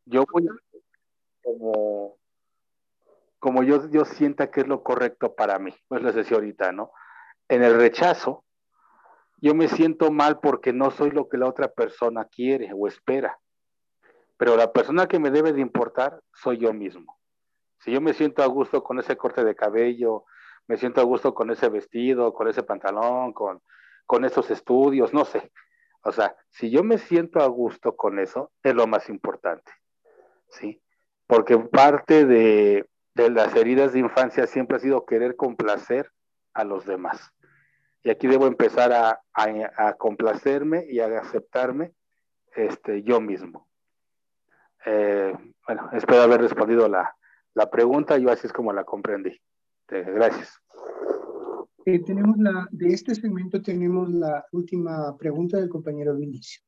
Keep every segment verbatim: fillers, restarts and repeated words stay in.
Yo voy como, como yo, yo sienta que es lo correcto para mí, pues les decía ahorita, ¿no? En el rechazo, yo me siento mal porque no soy lo que la otra persona quiere o espera, pero la persona que me debe de importar soy yo mismo. Si yo me siento a gusto con ese corte de cabello, me siento a gusto con ese vestido, con ese pantalón, con, con esos estudios, no sé. O sea, si yo me siento a gusto con eso, es lo más importante, ¿sí? Porque parte de, de las heridas de infancia siempre ha sido querer complacer a los demás. Y aquí debo empezar a, a, a complacerme y a aceptarme este, yo mismo. Eh, bueno, espero haber respondido la, la pregunta, yo así es como la comprendí. Eh, gracias. Eh, tenemos la, de este segmento tenemos la última pregunta del compañero Vinicio.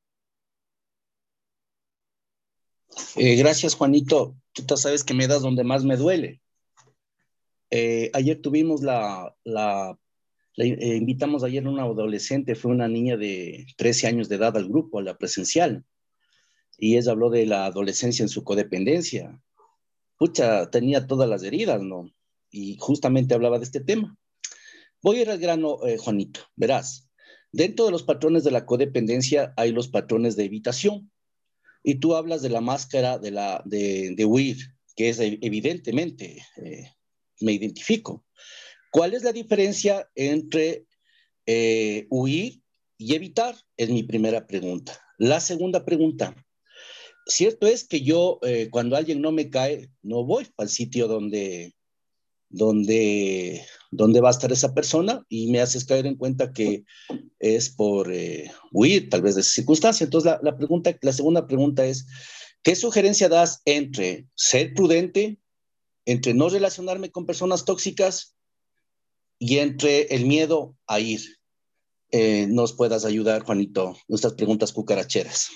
Eh, gracias, Juanito. Tú sabes que me das donde más me duele. Eh, ayer tuvimos la, la, la eh, invitamos ayer a una adolescente, fue una niña de trece años de edad al grupo, a la presencial, y ella habló de la adolescencia en su codependencia. Pucha, tenía todas las heridas, ¿no? Y justamente hablaba de este tema. Voy a ir al grano, eh, Juanito. Verás, dentro de los patrones de la codependencia hay los patrones de evitación. Y tú hablas de la máscara de, la, de, de huir, que es evidentemente, eh, me identifico. ¿Cuál es la diferencia entre eh, huir y evitar? Es mi primera pregunta. La segunda pregunta. Cierto es que yo, eh, cuando alguien no me cae, no voy al sitio donde, donde, donde va a estar esa persona y me haces caer en cuenta que es por eh, huir tal vez de esa circunstancia. Entonces, la, la, pregunta, la segunda pregunta es, ¿qué sugerencia das entre ser prudente, entre no relacionarme con personas tóxicas y entre el miedo a ir? Eh, ¿Nos puedas ayudar, Juanito? Nuestras preguntas cucaracheras.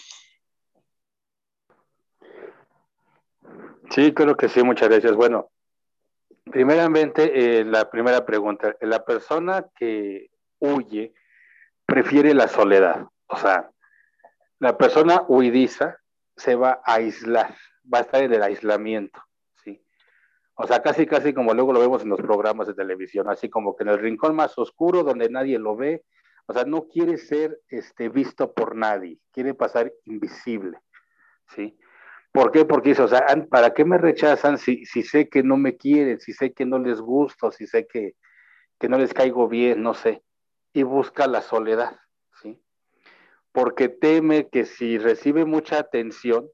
Sí, creo que sí, muchas gracias. Bueno, primeramente, eh, la primera pregunta, la persona que huye prefiere la soledad, o sea, la persona huidiza se va a aislar, va a estar en el aislamiento, ¿sí? O sea, casi, casi como luego lo vemos en los programas de televisión, así como que en el rincón más oscuro donde nadie lo ve, o sea, no quiere ser este, visto por nadie, quiere pasar invisible, ¿sí? ¿Por qué? Porque dice, o sea, ¿para qué me rechazan si, si sé que no me quieren, si sé que no les gusto, si sé que, que no les caigo bien, no sé? Y busca la soledad, ¿sí? Porque teme que si recibe mucha atención,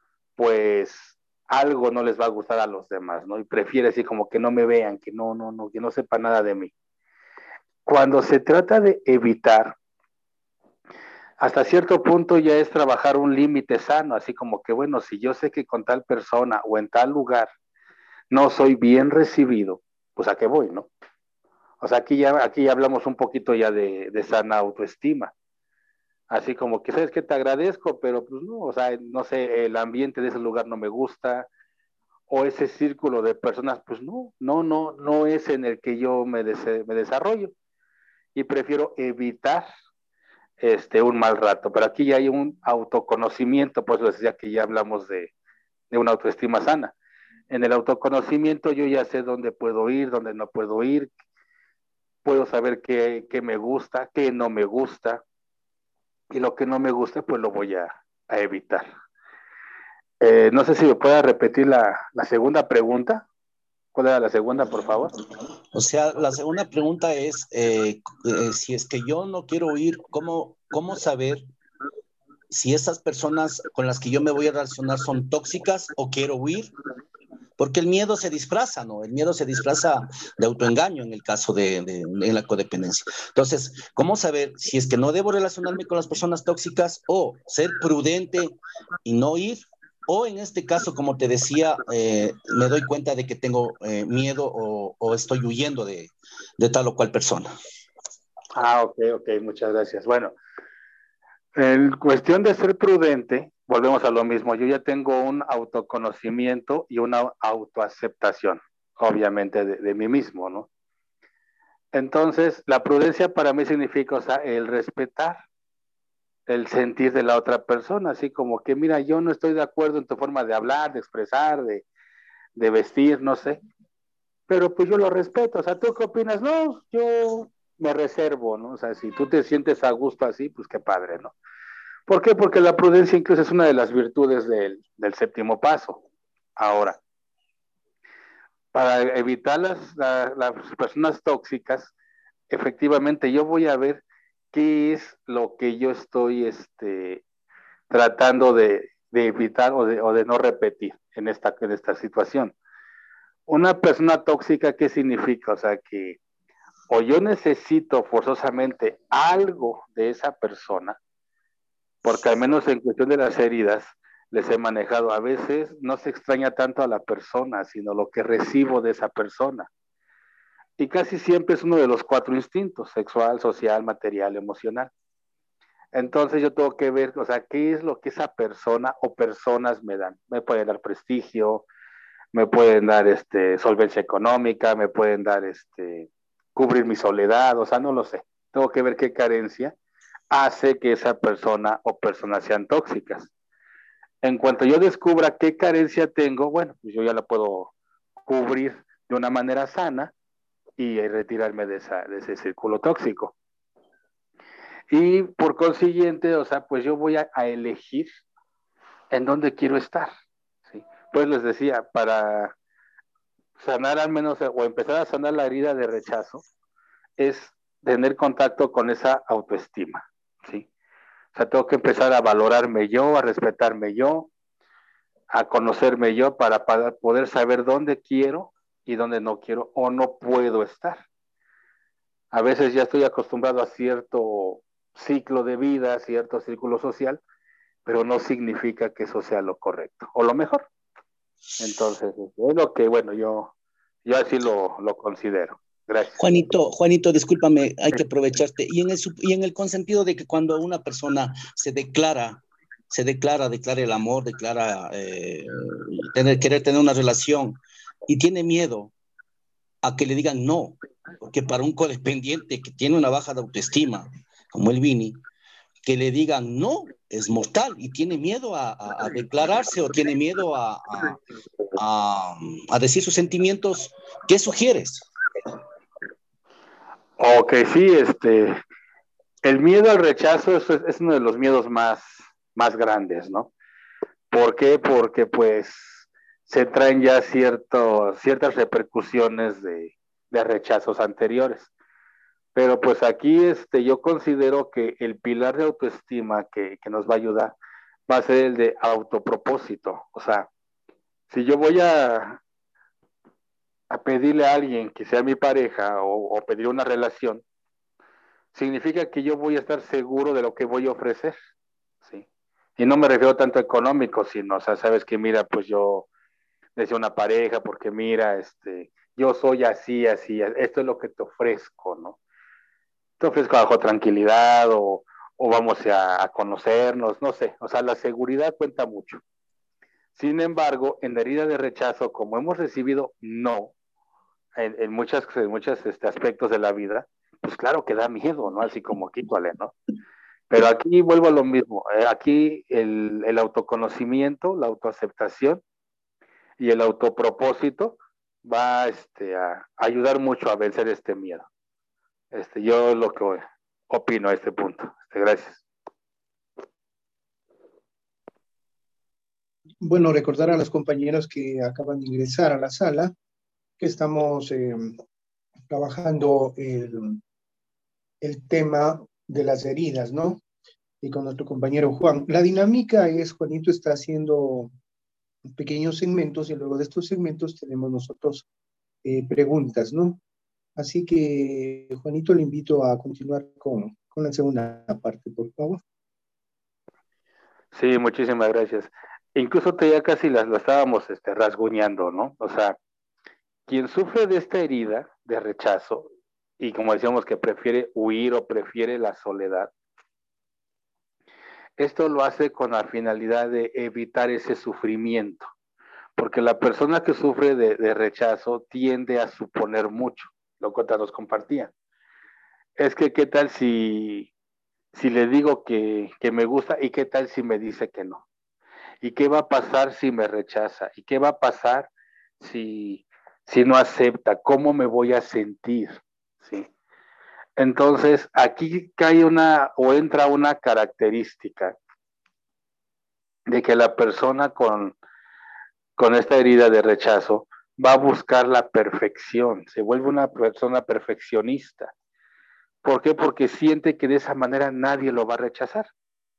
pues algo no les va a gustar a los demás, ¿no? Y prefiere así como que no me vean, que no, no, no, que no sepa nada de mí. Cuando se trata de evitar, hasta cierto punto ya es trabajar un límite sano, así como que, bueno, si yo sé que con tal persona o en tal lugar no soy bien recibido, pues a qué voy, ¿no? O sea, aquí ya, aquí ya hablamos un poquito ya de, de sana autoestima. Así como que, ¿sabes qué? Te agradezco, pero pues no, o sea, no sé, el ambiente de ese lugar no me gusta, o ese círculo de personas, pues no, no, no, no es en el que yo me, des me desarrollo y prefiero evitar este, un mal rato. Pero aquí ya hay un autoconocimiento, por eso les decía que ya hablamos de, de una autoestima sana. En el autoconocimiento yo ya sé dónde puedo ir, dónde no puedo ir, puedo saber qué, qué me gusta, qué no me gusta, y lo que no me gusta, pues lo voy a, a evitar. Eh, no sé si me pueda repetir la, la segunda pregunta. ¿Cuál era la segunda, por favor? O sea, la segunda pregunta es, eh, eh, si es que yo no quiero ir, ¿cómo, cómo saber si esas personas con las que yo me voy a relacionar son tóxicas o quiero huir? Porque el miedo se disfraza, ¿no? El miedo se disfraza de autoengaño en el caso de, de en la codependencia. Entonces, ¿cómo saber si es que no debo relacionarme con las personas tóxicas o ser prudente y no ir? O en este caso, como te decía, eh, me doy cuenta de que tengo eh, miedo o, o, estoy huyendo de, de tal o cual persona. Ah, ok, ok, muchas gracias. Bueno, en cuestión de ser prudente, volvemos a lo mismo. Yo ya tengo un autoconocimiento y una autoaceptación, obviamente, de, de mí mismo, ¿no? Entonces, la prudencia para mí significa, o sea, el respetar el sentir de la otra persona, así como que, mira, yo no estoy de acuerdo en tu forma de hablar, de expresar, de, de vestir, no sé, pero pues yo lo respeto. O sea, ¿tú qué opinas? No, yo me reservo, ¿no? O sea, si tú te sientes a gusto así, pues qué padre, ¿no? ¿Por qué? Porque la prudencia incluso es una de las virtudes del, del séptimo paso. Ahora, para evitar las, la, las personas tóxicas, efectivamente yo voy a ver qué es lo que yo estoy este, tratando de, de evitar o de, o de, no repetir en esta, en esta situación. Una persona tóxica, ¿qué significa? O sea, que o yo necesito forzosamente algo de esa persona, porque al menos en cuestión de las heridas, les he manejado. A veces no se extraña tanto a la persona, sino lo que recibo de esa persona. Y casi siempre es uno de los cuatro instintos: sexual, social, material, emocional. Entonces yo tengo que ver, o sea, qué es lo que esa persona o personas me dan. Me pueden dar prestigio, me pueden dar este, solvencia económica, me pueden dar este, cubrir mi soledad, o sea, no lo sé. Tengo que ver qué carencia hace que esa persona o personas sean tóxicas. En cuanto yo descubra qué carencia tengo, bueno, pues yo ya la puedo cubrir de una manera sana y retirarme de, esa, de ese círculo tóxico. Y por consiguiente, o sea, pues yo voy a, a elegir en dónde quiero estar, ¿sí? Pues les decía, para sanar al menos o empezar a sanar la herida de rechazo es tener contacto con esa autoestima, ¿sí? O sea, tengo que empezar a valorarme yo, a respetarme yo, a conocerme yo para, para poder saber dónde quiero y dónde no quiero o no puedo estar. A veces ya estoy acostumbrado a cierto ciclo de vida, cierto círculo social, pero no significa que eso sea lo correcto o lo mejor. Entonces, es lo que, bueno, yo, yo así lo, lo considero. Gracias. Juanito, Juanito, discúlpame, hay que aprovecharte. Y en el, y en el consentido de que cuando una persona se declara, se declara, declara el amor, declara eh, tener, querer tener una relación y tiene miedo a que le digan no, porque para un codependiente que tiene una baja de autoestima, como el Vini, que le digan no es mortal y tiene miedo a, a, a declararse o tiene miedo a, a, a, a decir sus sentimientos. ¿Qué sugieres? Ok, sí, este, el miedo al rechazo es, es uno de los miedos más, más grandes, ¿no? ¿Por qué? Porque pues se traen ya cierto, ciertas repercusiones de, de rechazos anteriores. Pero pues aquí este, yo considero que el pilar de autoestima que, que nos va a ayudar va a ser el de autopropósito. O sea, si yo voy a, a pedirle a alguien que sea mi pareja o, o pedir una relación, significa que yo voy a estar seguro de lo que voy a ofrecer, ¿sí? Y no me refiero tanto a económico, sino, o sea, sabes que mira, pues yo deseo una pareja porque mira, este, yo soy así, así, esto es lo que te ofrezco, ¿no? Te ofrezco bajo tranquilidad o, o vamos a, a conocernos, no sé, o sea, la seguridad cuenta mucho. Sin embargo, en la herida de rechazo, como hemos recibido no en, en muchas, en muchos este, aspectos de la vida, pues claro que da miedo, ¿no? Así como quítale, ¿no? Pero aquí vuelvo a lo mismo. Eh, aquí el, el autoconocimiento, la autoaceptación y el autopropósito va este, a ayudar mucho a vencer este miedo. Este, yo lo que opino a este punto. Este, gracias. Bueno, recordar a los compañeros que acaban de ingresar a la sala que estamos eh, trabajando el, el tema de las heridas, ¿no? Y con nuestro compañero Juan. La dinámica es, Juanito está haciendo pequeños segmentos y luego de estos segmentos tenemos nosotros eh, preguntas, ¿no? Así que, Juanito, le invito a continuar con, con la segunda parte, por favor. Sí, muchísimas gracias. Incluso te ya casi la, la estábamos este, rasguñando, ¿no? O sea, quien sufre de esta herida de rechazo y como decíamos que prefiere huir o prefiere la soledad, esto lo hace con la finalidad de evitar ese sufrimiento, porque la persona que sufre de, de rechazo tiende a suponer mucho, lo que nos compartían. Es que, ¿qué tal si, si le digo que, que me gusta y qué tal si me dice que no? ¿Y qué va a pasar si me rechaza? ¿Y qué va a pasar si, si no acepta? ¿Cómo me voy a sentir? ¿Sí? Entonces, aquí cae una o entra una característica de que la persona con, con esta herida de rechazo va a buscar la perfección, se vuelve una persona perfeccionista. ¿Por qué? Porque siente que de esa manera nadie lo va a rechazar.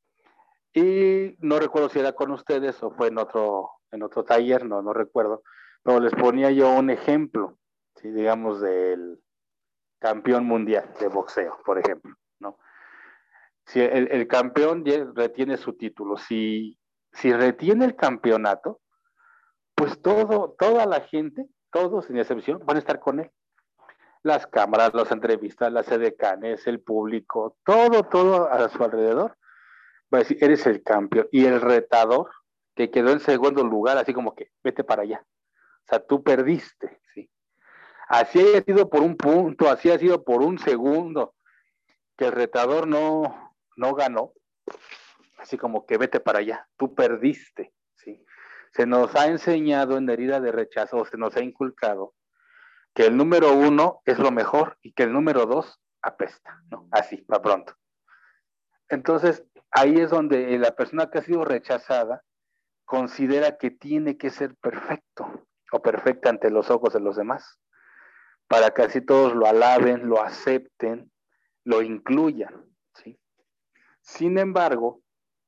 Y no recuerdo si era con ustedes o fue en otro, en otro taller, no, no recuerdo, pero les ponía yo un ejemplo, ¿sí? Digamos, del campeón mundial de boxeo, por ejemplo, ¿no? Si el, el campeón retiene su título, si, si retiene el campeonato, pues todo, toda la gente, todos sin excepción, van a estar con él. Las cámaras, las entrevistas, las edecanes, el público, todo, todo a su alrededor va a decir, eres el campeón. Y el retador, que quedó en segundo lugar, así como que, vete para allá. O sea, tú perdiste, ¿sí? Así haya sido por un punto, así ha sido por un segundo, que el retador no, no ganó, así como que vete para allá, tú perdiste, ¿sí? Se nos ha enseñado en la herida de rechazo, o se nos ha inculcado, que el número uno es lo mejor y que el número dos apesta, ¿no? Así, para pronto. Entonces, ahí es donde la persona que ha sido rechazada considera que tiene que ser perfecto o perfecta ante los ojos de los demás, para que así todos lo alaben, lo acepten, lo incluyan, ¿sí? Sin embargo,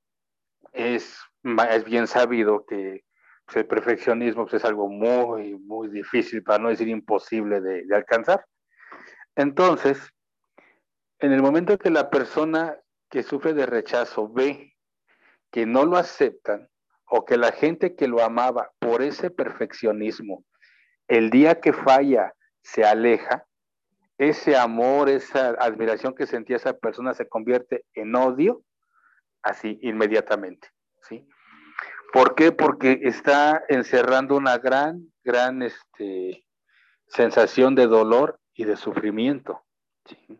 es, es bien sabido que pues, el perfeccionismo pues, es algo muy, muy difícil, para no decir imposible de, de alcanzar. Entonces, en el momento que la persona que sufre de rechazo ve que no lo aceptan o que la gente que lo amaba por ese perfeccionismo, el día que falla se aleja, ese amor, esa admiración que sentía esa persona se convierte en odio, así inmediatamente, ¿sí? ¿Por qué? Porque está encerrando una gran, gran este, sensación de dolor y de sufrimiento, ¿sí?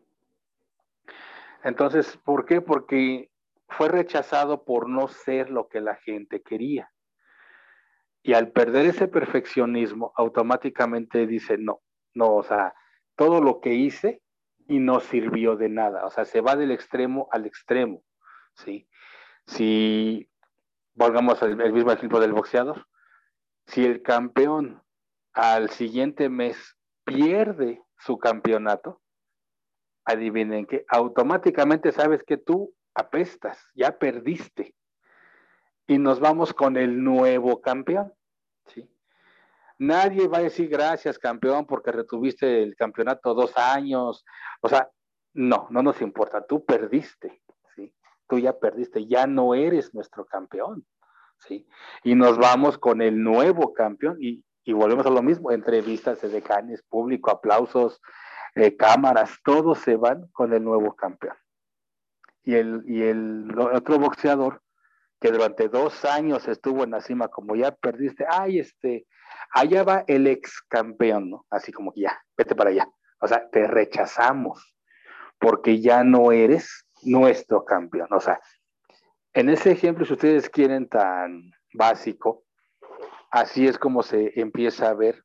Entonces, ¿por qué? Porque fue rechazado por no ser lo que la gente quería. Y al perder ese perfeccionismo, automáticamente dice, no, no, o sea, todo lo que hice y no sirvió de nada. O sea, se va del extremo al extremo, ¿sí? Si, volvamos al el mismo ejemplo del boxeador, si el campeón al siguiente mes pierde su campeonato, adivinen que automáticamente sabes que tú apestas, ya perdiste. Y nos vamos con el nuevo campeón, ¿sí? Nadie va a decir gracias, campeón, porque retuviste el campeonato dos años. O sea, no, no nos importa. Tú perdiste, ¿sí? Tú ya perdiste, ya no eres nuestro campeón, ¿sí? Y nos vamos con el nuevo campeón y, y volvemos a lo mismo. Entrevistas, edecanes, público, aplausos, eh, cámaras, todos se van con el nuevo campeón. Y el, y el otro boxeador que durante dos años estuvo en la cima, como ya perdiste, ay, este, allá va el ex campeón, ¿no? Así como que ya, vete para allá. O sea, te rechazamos porque ya no eres nuestro campeón. O sea, en ese ejemplo, si ustedes quieren tan básico, así es como se empieza a ver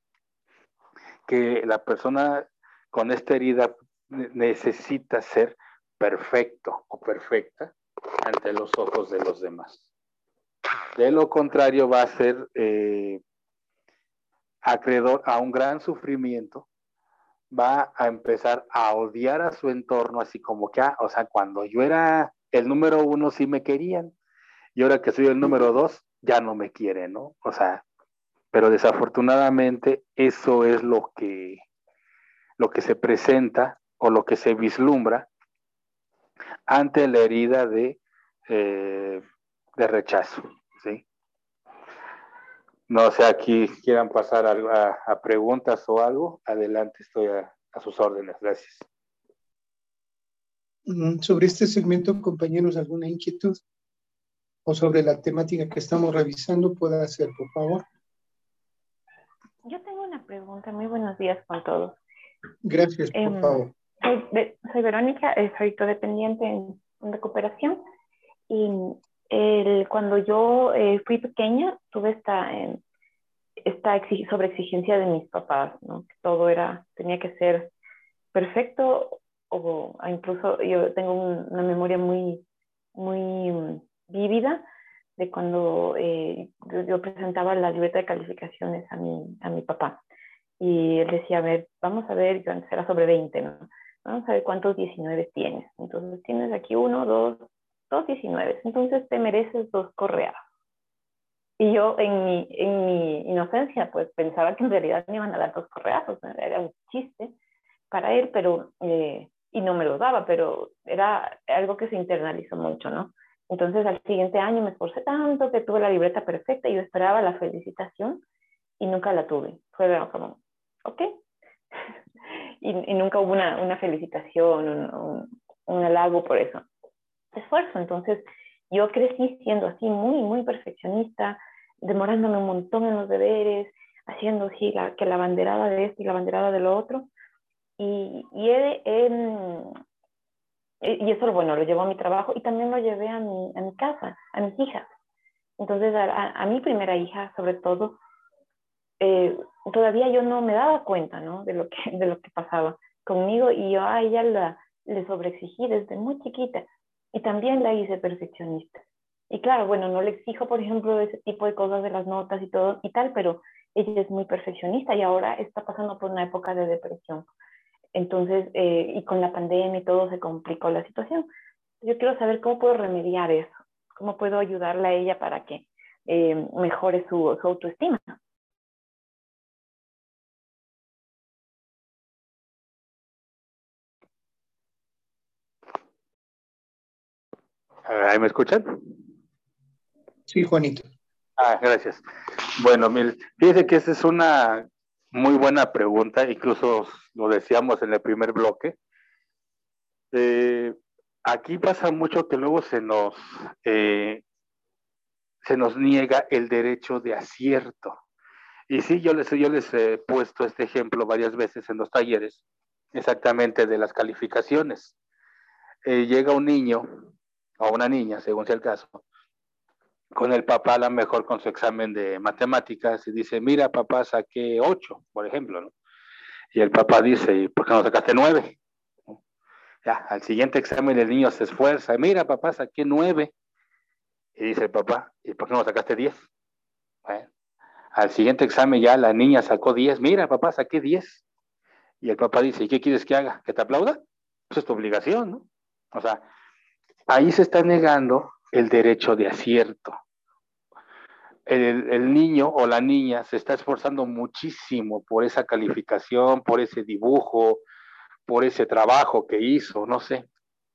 que la persona con esta herida necesita ser perfecto o perfecta ante los ojos de los demás. De lo contrario, va a ser eh, acreedor a un gran sufrimiento, va a empezar a odiar a su entorno, así como que, ah, o sea, cuando yo era el número uno sí me querían, y ahora que soy el número dos, ya no me quieren, ¿no? O sea, pero desafortunadamente eso es lo que, lo que se presenta o lo que se vislumbra ante la herida de, eh, de rechazo, ¿sí? No sé, aquí quieran pasar a, a, a preguntas o algo. Adelante, estoy a, a sus órdenes. Gracias. Sobre este segmento, compañeros, ¿alguna inquietud? O sobre la temática que estamos revisando, puede hacer, por favor. Yo tengo una pregunta. Muy buenos días con todos. Gracias, por eh, favor. Soy, soy Verónica, soy codependiente en en recuperación. Y el, cuando yo eh, fui pequeña, tuve esta, eh, esta exig sobreexigencia de mis papás, ¿no? Que todo era, tenía que ser perfecto, o incluso yo tengo un, una memoria muy, muy um, vívida de cuando eh, yo, yo presentaba la libreta de calificaciones a mi, a mi papá. Y él decía, a ver, vamos a ver, yo antes era sobre veinte, ¿no? Vamos a ver cuántos diecinueve tienes. Entonces tienes aquí uno, dos, dos diecinueve. Entonces te mereces dos correas. Y yo en mi, en mi inocencia, pues pensaba que en realidad me iban a dar dos correazos, ¿no? Era un chiste para él, pero, eh, y no me lo daba, pero era algo que se internalizó mucho, ¿no? Entonces al siguiente año me esforcé tanto que tuve la libreta perfecta y yo esperaba la felicitación y nunca la tuve. Fue como, ok. y, y nunca hubo una, una felicitación, un, un, un halago por eso. Esfuerzo. Entonces yo crecí siendo así muy, muy perfeccionista, demorándome un montón en los deberes, haciendo sí, la, que la banderada de esto y la banderada de lo otro. Y, y, he, he, y eso, bueno, lo llevo a mi trabajo y también lo llevé a mi, a mi casa, a mis hijas. Entonces, a, a, a mi primera hija, sobre todo, eh, todavía yo no me daba cuenta, ¿no? De lo que, de lo que pasaba conmigo, y yo a ella la, le sobreexigí desde muy chiquita y también la hice perfeccionista. Y claro, bueno, no le exijo, por ejemplo, ese tipo de cosas de las notas y todo y tal, pero ella es muy perfeccionista y ahora está pasando por una época de depresión. Entonces, eh, y con la pandemia y todo se complicó la situación. Yo quiero saber cómo puedo remediar eso, cómo puedo ayudarle a ella para que eh, mejore su, su autoestima. ¿Ahí me escuchan? Sí, Juanito. Ah, gracias. Bueno, fíjese que esa es una muy buena pregunta, incluso lo decíamos en el primer bloque. Eh, aquí pasa mucho que luego se nos, eh, se nos niega el derecho de acierto. Y sí, yo les, yo les he puesto este ejemplo varias veces en los talleres, exactamente de las calificaciones. Eh, llega un niño o una niña, según sea el caso, con el papá a lo mejor con su examen de matemáticas y dice, mira papá, saqué ocho, por ejemplo, ¿no? Y el papá dice, ¿y por qué no sacaste nueve? Ya, al siguiente examen el niño se esfuerza, mira papá, saqué nueve. Y dice el papá, ¿y por qué no sacaste diez? Bueno, al siguiente examen ya la niña sacó diez, mira papá, saqué diez. Y el papá dice, ¿y qué quieres que haga? ¿Que te aplauda? Pues es tu obligación, ¿no? O sea, ahí se está negando el derecho de acierto. El, el, niño o la niña se está esforzando muchísimo por esa calificación, por ese dibujo, por ese trabajo que hizo, no sé.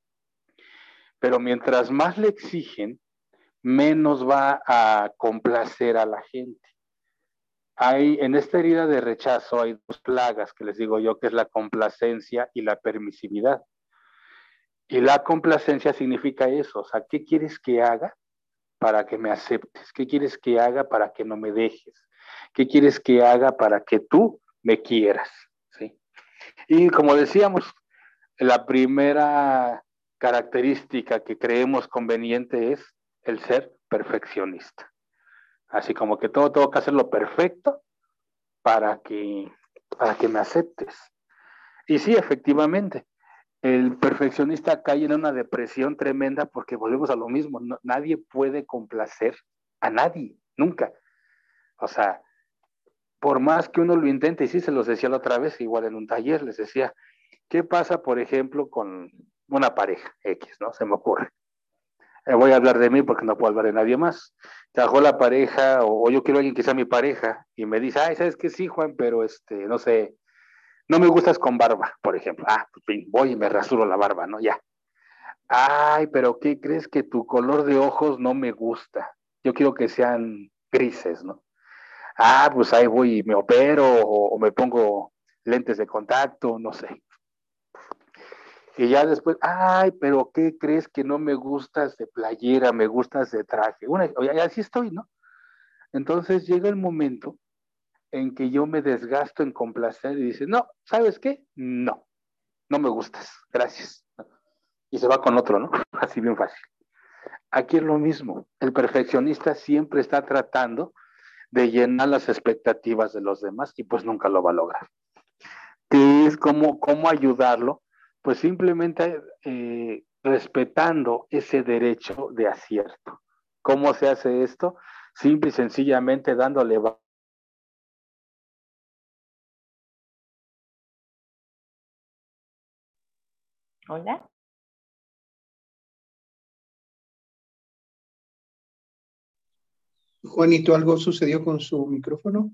Pero mientras más le exigen, menos va a complacer a la gente. Hay, en esta herida de rechazo hay dos plagas que les digo yo, que es la complacencia y la permisividad. Y la complacencia significa eso, o sea, ¿qué quieres que haga para que me aceptes? ¿Qué quieres que haga para que no me dejes? ¿Qué quieres que haga para que tú me quieras? ¿Sí? Y como decíamos, la primera característica que creemos conveniente es el ser perfeccionista. Así como que todo tengo que hacerlo perfecto para que, para que me aceptes. Y sí, efectivamente, el perfeccionista cae en una depresión tremenda porque volvemos a lo mismo, no, nadie puede complacer a nadie, nunca. O sea, por más que uno lo intente, y sí se los decía la otra vez, igual en un taller, les decía, ¿qué pasa, por ejemplo, con una pareja X, ¿no? Se me ocurre. Eh, voy a hablar de mí porque no puedo hablar de nadie más. Trabajó la pareja, o, o yo quiero a alguien que sea mi pareja, y me dice, ay, ¿sabes qué? Sí, Juan, pero este, no sé, no me gustas con barba, por ejemplo. Ah, pues voy y me rasuro la barba, ¿no? Ya. Ay, pero ¿qué crees? Que tu color de ojos no me gusta. Yo quiero que sean grises, ¿no? Ah, pues ahí voy y me opero o, o me pongo lentes de contacto, no sé. Y ya después, ay, pero ¿qué crees? Que no me gustas de playera, me gustas de traje. Una, y así estoy, ¿no? Entonces llega el momento en que yo me desgasto en complacer y dice, no, ¿sabes qué? No, no me gustas, gracias. y se va con otro, ¿no? Así bien fácil. Aquí es lo mismo. El perfeccionista siempre está tratando de llenar las expectativas de los demás y pues nunca lo va a lograr. ¿Qué es cómo, cómo ayudarlo? Pues simplemente eh, respetando ese derecho de acierto. ¿Cómo se hace esto? Simple y sencillamente dándole. Hola. Juanito, ¿algo sucedió con su micrófono?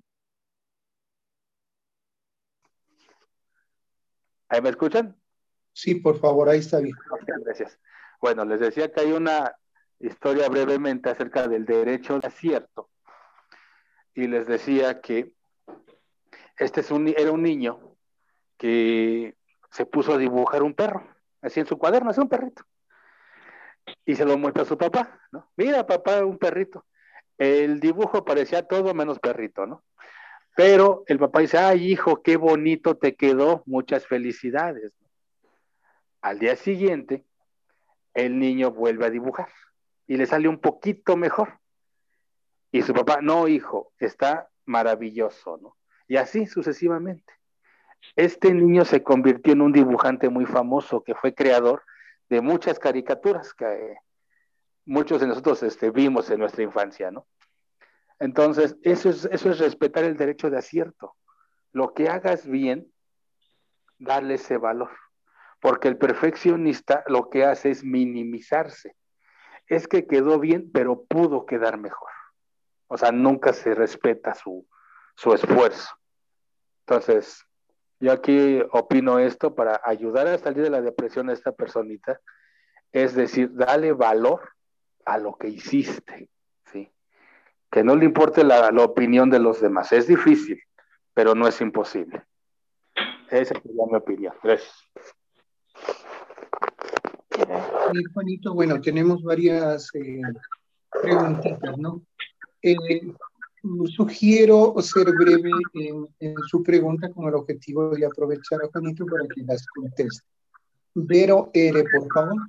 ¿Ahí me escuchan? Sí, por favor, ahí está bien. Gracias. Bueno, les decía que hay una historia brevemente acerca del derecho de acierto. Y les decía que este es un, era un niño que se puso a dibujar un perro, así en su cuaderno, así un perrito. Y se lo muestra a su papá, ¿no? Mira, papá, un perrito. El dibujo parecía todo menos perrito, ¿no? Pero el papá dice, ay, hijo, qué bonito te quedó, muchas felicidades. Al día siguiente, el niño vuelve a dibujar y le sale un poquito mejor. Y su papá, no, hijo, está maravilloso, ¿no? Y así sucesivamente. Este niño se convirtió en un dibujante muy famoso que fue creador de muchas caricaturas que eh, muchos de nosotros este, vimos en nuestra infancia, ¿no? Entonces, eso es, eso es respetar el derecho de acierto. Lo que hagas bien, darle ese valor. Porque el perfeccionista lo que hace es minimizarse. Es que quedó bien, pero pudo quedar mejor. O sea, nunca se respeta su, su esfuerzo. Entonces, yo aquí opino esto para ayudar a salir de la depresión a esta personita, es decir, dale valor a lo que hiciste, ¿sí? Que no le importe la, la opinión de los demás. Es difícil, pero no es imposible. Esa sería mi opinión. Gracias. Sí, Juanito, bueno, tenemos varias eh, preguntitas, ¿no? Eh, sugiero ser breve en, en su pregunta con el objetivo de aprovechar a Juanito para que las conteste. Vero Ere, por favor.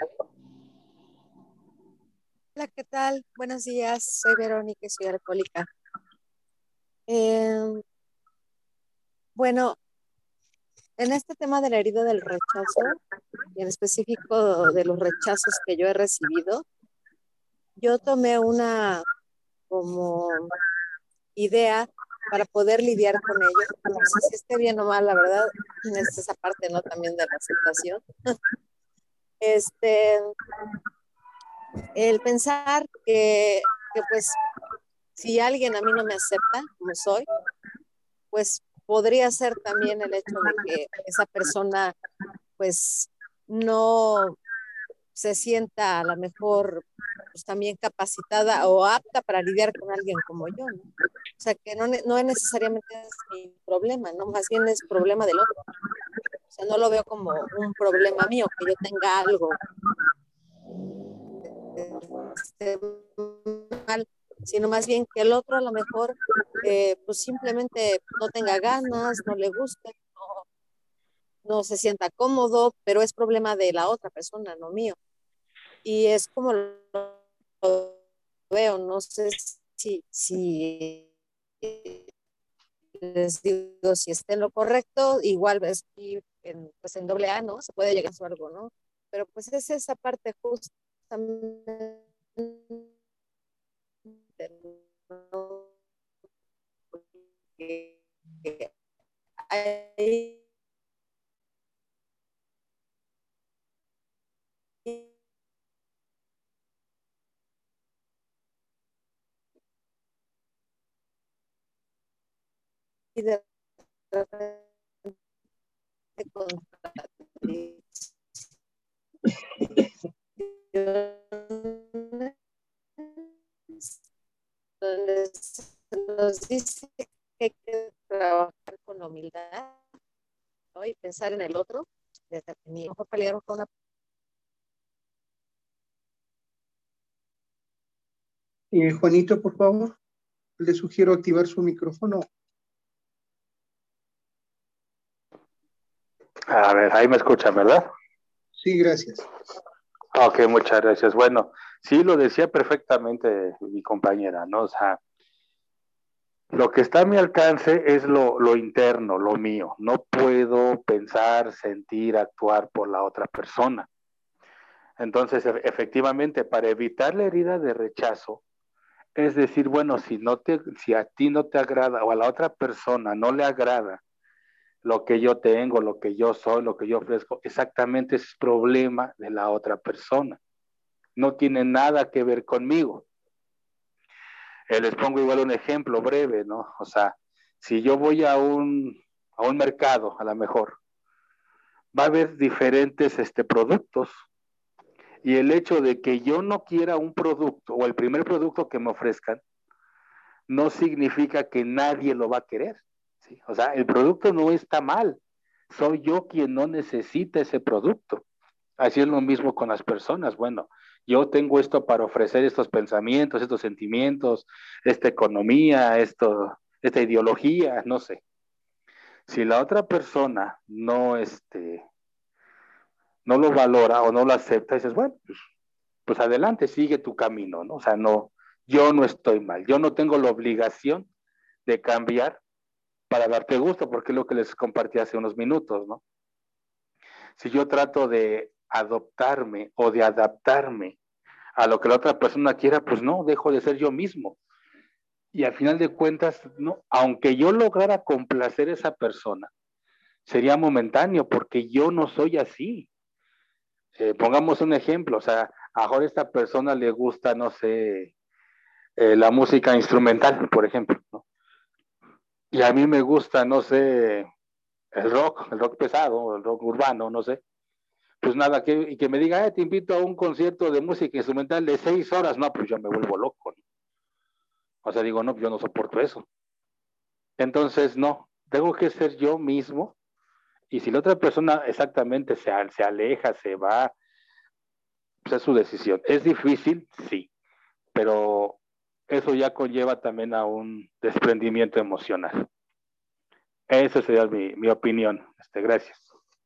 Hola, ¿qué tal? Buenos días, soy Verónica y soy alcohólica. Eh, bueno, en este tema de la herida del rechazo, y en específico de los rechazos que yo he recibido, yo tomé una como idea para poder lidiar con ello. No sé si esté bien o mal, la verdad, es esa parte, ¿no? También de la aceptación. Este, el pensar que, que pues si alguien a mí no me acepta como soy, pues podría ser también el hecho de que esa persona pues no se sienta a lo mejor pues también capacitada o apta para lidiar con alguien como yo, ¿no? O sea, que no, no es necesariamente es mi problema, ¿no? Más bien es problema del otro. O sea, no lo veo como un problema mío, que yo tenga algo este, mal, sino más bien que el otro a lo mejor eh, pues simplemente no tenga ganas, no le guste, no, no se sienta cómodo, pero es problema de la otra persona, no mío. Y es como lo veo, no sé si, si les digo si esté en lo correcto, igual ves en, pues en doble A, ¿no? Se puede llegar a algo, ¿no? Pero pues es esa parte justamente, ¿no? Que, que hay de donde se nos dice que hay que trabajar con humildad, ¿no? Y pensar en el otro, desde mi mejor pelear con una. Eh, Juanito, por favor, le sugiero activar su micrófono. A ver, ahí me escuchan, ¿verdad? Sí, gracias. Ok, muchas gracias. Bueno, sí, lo decía perfectamente mi compañera, ¿no? O sea, lo que está a mi alcance es lo, lo interno, lo mío. No puedo pensar, sentir, actuar por la otra persona. Entonces, e- efectivamente, para evitar la herida de rechazo, es decir, bueno, si no te, si a ti no te agrada o a la otra persona no le agrada lo que yo tengo, lo que yo soy, lo que yo ofrezco, exactamente es problema de la otra persona. No tiene nada que ver conmigo. Eh, les pongo igual un ejemplo breve, ¿no? O sea, si yo voy a un, a un mercado, a lo mejor, va a haber diferentes este, productos y el hecho de que yo no quiera un producto o el primer producto que me ofrezcan, no significa que nadie lo va a querer, ¿sí? O sea, el producto no está mal, soy yo quien no necesita ese producto. Así es lo mismo con las personas. Bueno, yo tengo esto para ofrecer estos pensamientos, estos sentimientos, esta economía, esto, esta ideología, no sé. Si la otra persona no, este, no lo valora o no lo acepta, dices, bueno, pues, pues adelante, sigue tu camino, ¿no? O sea, no, yo no estoy mal, yo no tengo la obligación de cambiar para darte gusto, porque es lo que les compartí hace unos minutos, ¿no? Si yo trato de adoptarme o de adaptarme a lo que la otra persona quiera, pues no, dejo de ser yo mismo. Y al final de cuentas, no, aunque yo lograra complacer a esa persona, sería momentáneo porque yo no soy así. Eh, pongamos un ejemplo, o sea, a mejor a esta persona le gusta, no sé, eh, la música instrumental, por ejemplo, ¿no? Y a mí me gusta, no sé, el rock, el rock pesado, el rock urbano, no sé. Pues nada, que, y que me diga, eh, te invito a un concierto de música instrumental de seis horas, no, pues yo me vuelvo loco, ¿no? O sea, digo, no, yo no soporto eso. Entonces, no, tengo que ser yo mismo. Y si la otra persona exactamente se, se aleja, se va, pues es su decisión. ¿Es difícil? Sí, pero eso ya conlleva también a un desprendimiento emocional. Esa sería mi, mi opinión. Este, gracias.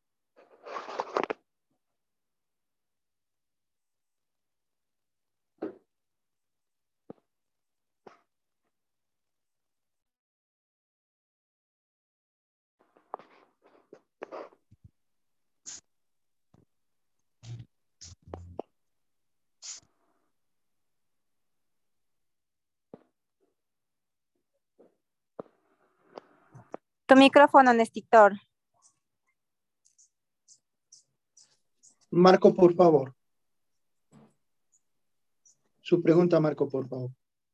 Tu micrófono, Néstor. Marco, por favor. Su pregunta, Marco, por favor.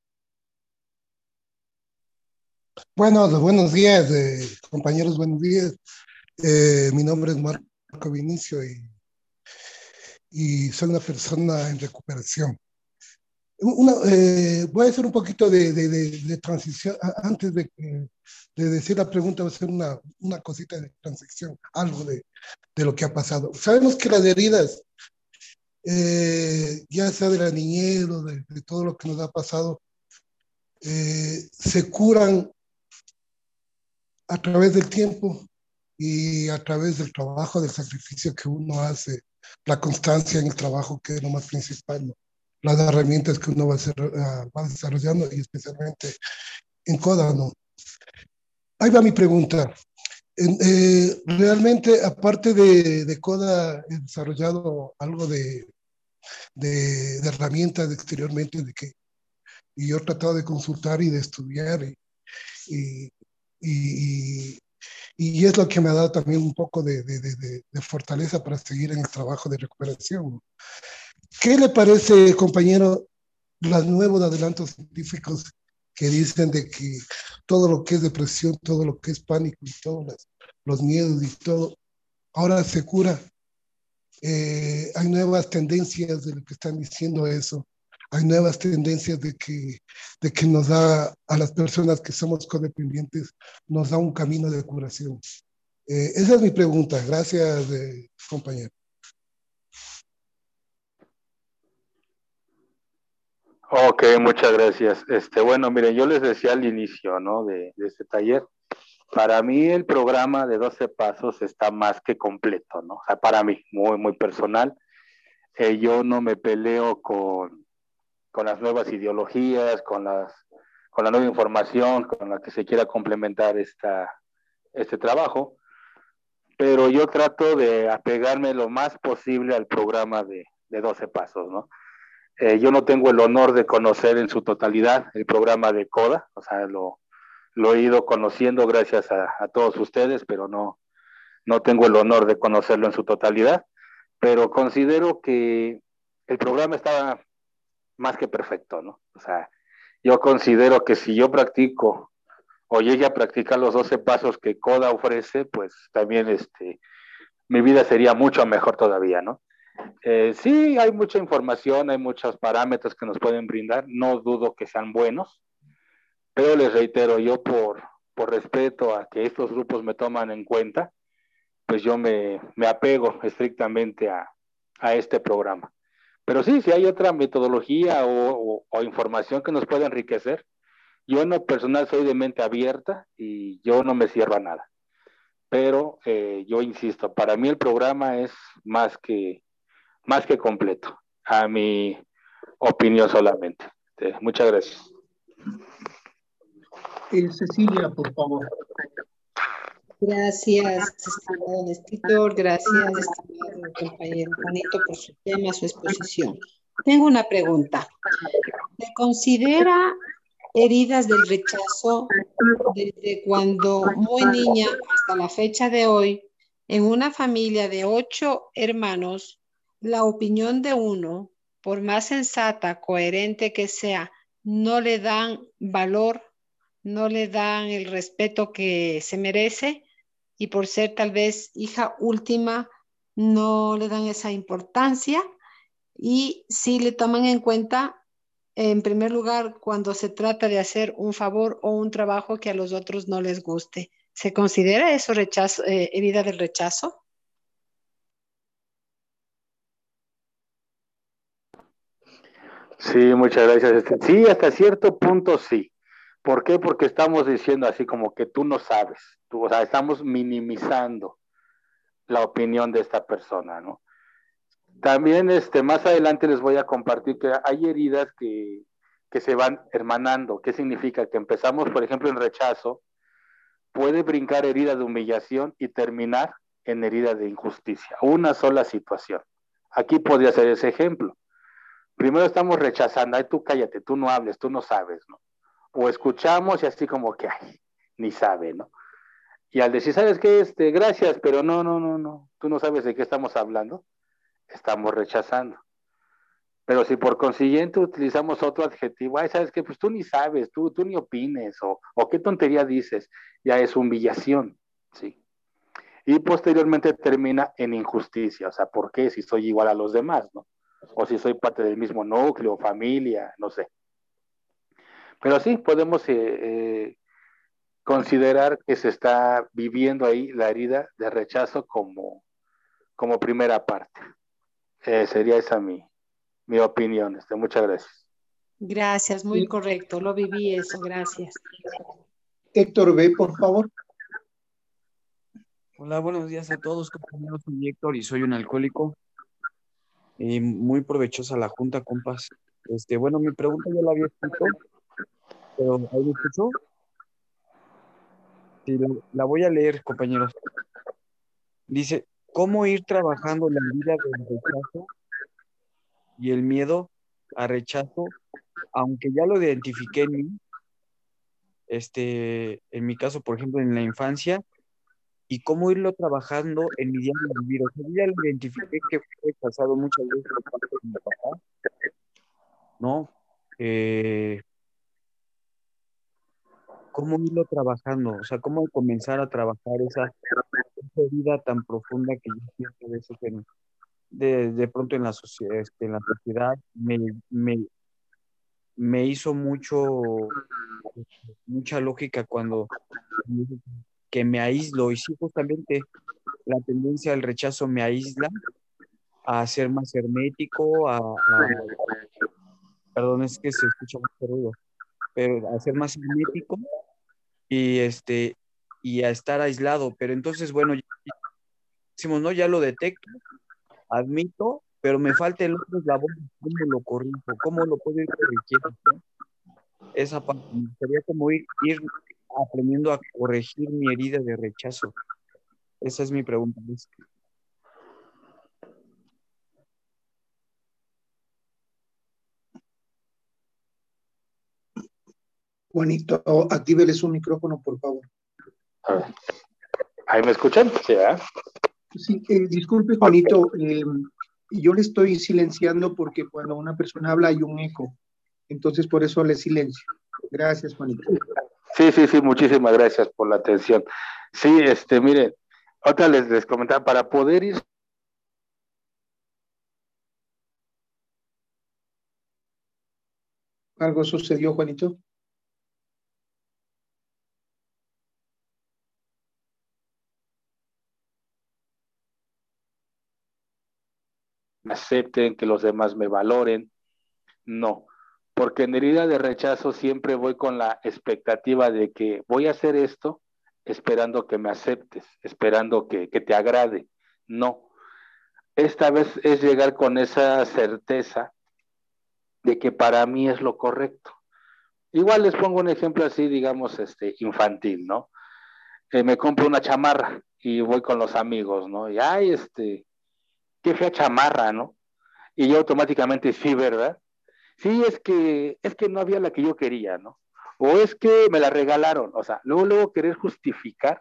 Bueno, buenos días, eh, compañeros, buenos días. Eh, mi nombre es Marco Vinicio y, y soy una persona en recuperación. Una, eh, voy a hacer un poquito de, de, de, de transición. Antes de, de decir la pregunta, voy a hacer una, una cosita de transición, algo de, de lo que ha pasado. Sabemos que las heridas, eh, ya sea de la niñez o de, de todo lo que nos ha pasado, eh, se curan a través del tiempo y a través del trabajo, del sacrificio que uno hace, la constancia en el trabajo, que es lo más principal, ¿no? Las herramientas que uno va, a hacer, uh, va desarrollando y especialmente en CODA, ¿no? Ahí va mi pregunta. Eh, realmente, aparte de, de CODA, he desarrollado algo de, de, de herramientas exteriormente de que, y yo he tratado de consultar y de estudiar y, y, y, y es lo que me ha dado también un poco de, de, de, de fortaleza para seguir en el trabajo de recuperación. ¿Qué le parece, compañero, los nuevos adelantos científicos que dicen de que todo lo que es depresión, todo lo que es pánico y todos los, los miedos y todo, ahora se cura? Eh, hay nuevas tendencias de lo que están diciendo eso. Hay nuevas tendencias de que, de que nos da a las personas que somos codependientes, nos da un camino de curación. Eh, esa es mi pregunta. Gracias, eh, compañero. Ok, muchas gracias. Este, bueno, miren, yo les decía al inicio, ¿no? De, de este taller, Para mí el programa de doce pasos está más que completo, ¿no? O sea, para mí, muy, muy personal. Eh, yo no me peleo con, con las nuevas ideologías, con, las, con la nueva información, con la que se quiera complementar esta, este trabajo, pero yo trato de apegarme lo más posible al programa de, de doce pasos, ¿no? Eh, yo no tengo el honor de conocer en su totalidad el programa de CODA, o sea, lo, lo he ido conociendo gracias a, a todos ustedes, pero no, no tengo el honor de conocerlo en su totalidad, pero considero que el programa está más que perfecto, ¿no? O sea, yo considero que si yo practico o llegue a practicar los doce pasos que CODA ofrece, pues también este, mi vida sería mucho mejor todavía, ¿no? Eh, sí, hay mucha información, hay muchos parámetros que nos pueden brindar, no dudo que sean buenos, pero les reitero, yo por, por respeto a que estos grupos me toman en cuenta, pues yo me, me apego estrictamente a, a este programa. Pero sí, si hay otra metodología o, o, o información que nos pueda enriquecer, yo en lo personal soy de mente abierta y yo no me cierro a nada. Pero eh, yo insisto, para mí el programa es más que, más que completo, a mi opinión solamente. Eh, muchas gracias. Eh, Cecilia, por favor. Gracias, estimado escritor, gracias, estimado compañero Juanito, por su tema, su exposición. Tengo una pregunta. ¿Se considera heridas del rechazo desde cuando muy niña hasta la fecha de hoy, en una familia de ocho hermanos, la opinión de uno, por más sensata, coherente que sea, no le dan valor, no le dan el respeto que se merece? Y por ser tal vez hija última, no le dan esa importancia y sí le toman en cuenta, en primer lugar, cuando se trata de hacer un favor o un trabajo que a los otros no les guste. ¿Se considera eso rechazo, eh, herida del rechazo? Sí, muchas gracias. Sí, hasta cierto punto sí. ¿Por qué? Porque estamos diciendo así como que tú no sabes, tú, o sea, estamos minimizando la opinión de esta persona, ¿no? También este, más adelante les voy a compartir que hay heridas que, que se van hermanando. ¿Qué significa? Que empezamos, por ejemplo, en rechazo, puede brincar herida de humillación y terminar en herida de injusticia. Una sola situación. Aquí podría ser ese ejemplo. Primero estamos rechazando, ay, tú cállate, tú no hables, tú no sabes, ¿no? O escuchamos y así como que, ay, ni sabe, ¿no? Y al decir, ¿sabes qué? Este, gracias, pero no, no, no, no, tú no sabes de qué estamos hablando, estamos rechazando. Pero si por consiguiente utilizamos otro adjetivo, ay, ¿sabes qué? Pues tú ni sabes, tú, tú ni opines, o, o qué tontería dices, ya es humillación, ¿sí? Y posteriormente termina en injusticia, o sea, ¿por qué? Si soy igual a los demás, ¿no? O si soy parte del mismo núcleo, familia, no sé. Pero sí, podemos eh, eh, considerar que se está viviendo ahí la herida de rechazo como, como primera parte. Eh, sería esa mi, mi opinión. Este, muchas gracias. Gracias, muy correcto. Lo viví eso, gracias. Héctor B., por favor. Hola, buenos días a todos, compañeros. Soy Héctor y soy un alcohólico. Y muy provechosa la junta, compas. Este, bueno, mi pregunta ya la había escrito, pero ¿ahí me escuchó? Sí, la, la voy a leer, compañeros. Dice, ¿cómo ir trabajando la herida del rechazo y el miedo a rechazo, aunque ya lo identifiqué en mí, este, en mi caso, por ejemplo, en la infancia, y cómo irlo trabajando en mi diario vivir? O sea, yo ya lo identifiqué que fue rechazado muchas veces por parte de mi papá, ¿no? Eh, ¿Cómo irlo trabajando? O sea, ¿cómo comenzar a trabajar esa, esa herida tan profunda que yo siento a veces en- de, de pronto en la sociedad, este, en la sociedad me, me, me hizo mucho, mucha lógica cuando que me aíslo, y sí, justamente la tendencia al rechazo me aísla a ser más hermético, a, a- perdón, es que se escucha mucho ruido, pero a ser más hermético y este y a estar aislado. Pero entonces, bueno, decimos, no, ya lo detecto, admito, pero me falta el otro eslabón, ¿cómo lo corrijo? ¿Cómo lo puedo ir corrigiendo? ¿No? Esa parte, me gustaría como ir, ir aprendiendo a corregir mi herida de rechazo. Esa es mi pregunta, Luis. Juanito, actívele su micrófono, por favor. A ver. ¿Ahí me escuchan? Sí, ¿eh? Sí, eh, disculpe, Juanito, eh, yo le estoy silenciando porque cuando una persona habla hay un eco, entonces por eso le silencio. Gracias, Juanito. Sí, sí, sí, muchísimas gracias por la atención. Sí, este, miren, otra les, les comentaba, para poder ir... ¿Algo sucedió, Juanito? me acepten, que los demás me valoren, no, porque en herida de rechazo siempre voy con la expectativa de que voy a hacer esto esperando que me aceptes, esperando que, que te agrade, no, esta vez es llegar con esa certeza de que para mí es lo correcto. Igual les pongo un ejemplo así, digamos, este, infantil, ¿no? Eh, me compro una chamarra y voy con los amigos, ¿no? Y, ay, este, qué fea chamarra, ¿no? Y yo automáticamente, sí, ¿verdad? Sí, es que, es que no había la que yo quería, ¿no? O es que me la regalaron, o sea, luego, luego querer justificar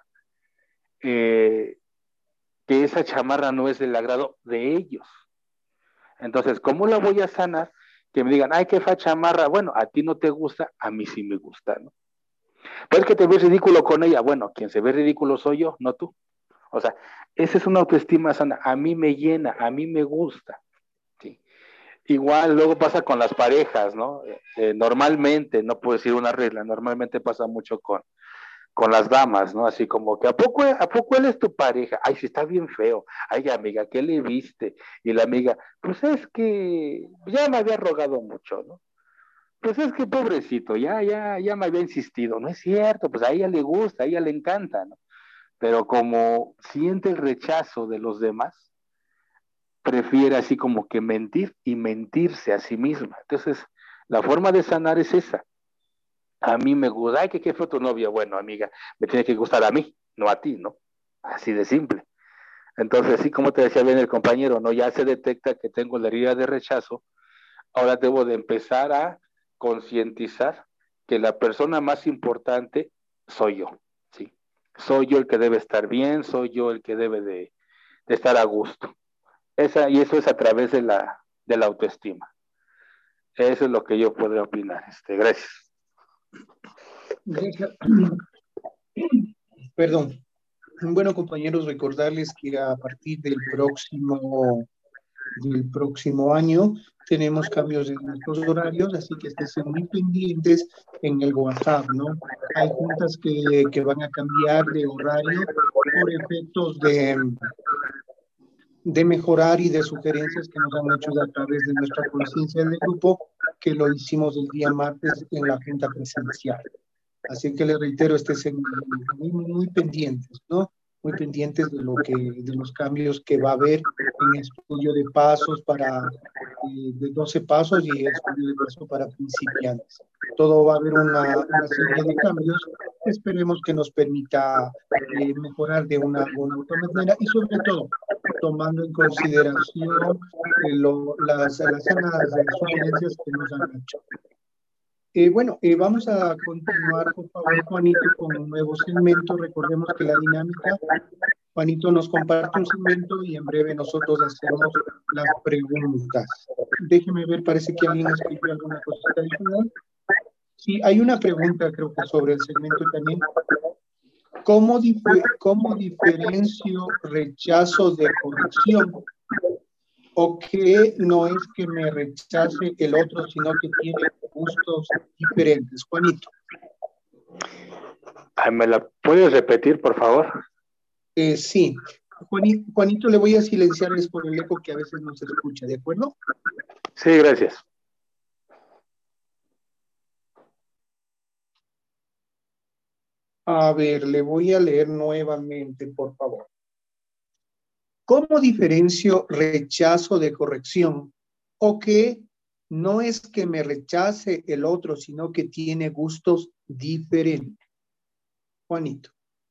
eh, que esa chamarra no es del agrado de ellos. Entonces, ¿cómo la voy a sanar? Que me digan, ay, qué fea chamarra, bueno, a ti no te gusta, a mí sí me gusta, ¿no? Pero es que te ves ridículo con ella, bueno, quien se ve ridículo soy yo, no tú. O sea, esa es una autoestima sana, a mí me llena, a mí me gusta, ¿sí? Igual luego pasa con las parejas, ¿no? Eh, normalmente, no puedo decir una regla, normalmente pasa mucho con, con las damas, ¿no? Así como que, ¿a poco, ¿a poco él es tu pareja? Ay, sí está bien feo. Ay, amiga, ¿qué le viste? Y la amiga, pues es que ya me había rogado mucho, ¿no? Pues es que pobrecito, ya, ya, ya me había insistido. No es cierto, pues a ella le gusta, a ella le encanta, ¿no? Pero como siente el rechazo de los demás, prefiere así como que mentir y mentirse a sí misma. Entonces, la forma de sanar es esa. A mí me gusta, ay, que qué fue tu novia. Bueno, amiga, me tiene que gustar a mí, no a ti, ¿no? Así de simple. Entonces, así como te decía bien el compañero, ¿no? Ya se detecta que tengo la herida de rechazo, ahora debo de empezar a concientizar que la persona más importante soy yo, ¿sí? Soy yo el que debe estar bien, soy yo el que debe de, de estar a gusto. Esa, y eso es a través de la, de la autoestima. Eso es lo que yo podría opinar. Este, gracias. Gracias. Perdón. Bueno, compañeros, recordarles que a partir del próximo, del próximo año tenemos cambios en nuestros horarios, así que estén muy pendientes en el WhatsApp, ¿no? Hay juntas que, que van a cambiar de horario por efectos de, de mejorar y de sugerencias que nos han hecho a través de nuestra conciencia del grupo, que lo hicimos el día martes en la junta presencial. Así que les reitero, estén muy, muy pendientes, ¿no? Muy pendientes de lo que, de los cambios que va a haber en estudio de pasos para, eh, de doce pasos y estudio de pasos para principiantes. Todo va a haber una, una serie de cambios que esperemos que nos permita eh, mejorar de una, una u otra manera y sobre todo tomando en consideración eh, lo, las, las sanas sugerencias que nos han hecho. Eh, bueno, eh, vamos a continuar, por favor, Juanito, con un nuevo segmento. Recordemos que la dinámica, Juanito nos comparte un segmento y en breve nosotros hacemos las preguntas. Déjeme ver, parece que alguien escribió alguna cosita adicional. Sí, hay una pregunta, creo que sobre el segmento también. ¿Cómo, dif cómo diferencio rechazo de corrección? ¿O que no es que me rechace el otro, sino que tiene gustos diferentes? Juanito. ¿Me la puedes repetir, por favor? Eh, sí. Juanito, Juanito, le voy a silenciarles por el eco que a veces no se escucha, ¿de acuerdo? Sí, gracias. A ver, le voy a leer nuevamente, por favor. ¿Cómo diferencio rechazo de corrección? O que no es que me rechace el otro, sino que tiene gustos diferentes. Juanito.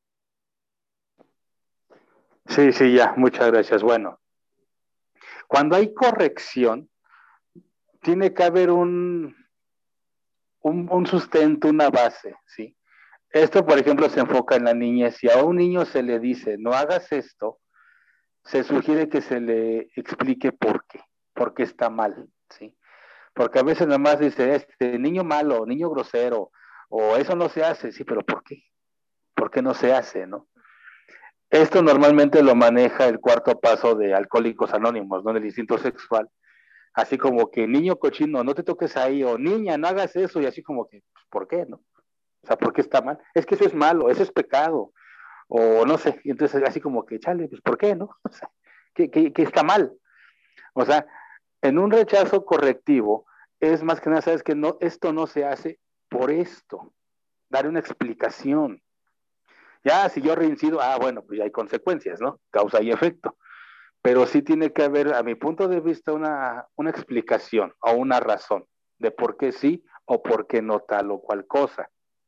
Sí, sí, ya, muchas gracias. Bueno, cuando hay corrección, tiene que haber un, un, un sustento, una base, ¿sí? Esto, por ejemplo, se enfoca en la niñez. Si a un niño se le dice, no hagas esto, se sugiere que se le explique por qué, por qué está mal, ¿sí? Porque a veces nada más dice, este niño malo, niño grosero, o eso no se hace, sí, pero ¿por qué? ¿Por qué no se hace, no? Esto normalmente lo maneja el cuarto paso de Alcohólicos Anónimos, ¿no? En el instinto sexual. Así como que niño cochino, no te toques ahí, o niña, no hagas eso, y así como que, pues, ¿por qué, no? O sea, ¿por qué está mal? Es que eso es malo, eso es pecado, o no sé, y entonces así como que, chale, pues ¿por qué, no? O sea, ¿qué, qué, qué está mal? O sea, en un rechazo correctivo, es más que nada, sabes que no, esto no se hace por esto, dar una explicación. Ya, si yo reincido, ah, bueno, pues ya hay consecuencias, ¿no? Causa y efecto. Pero sí tiene que haber, a mi punto de vista, una, una explicación o una razón de por qué sí o por qué no tal o cual cosa.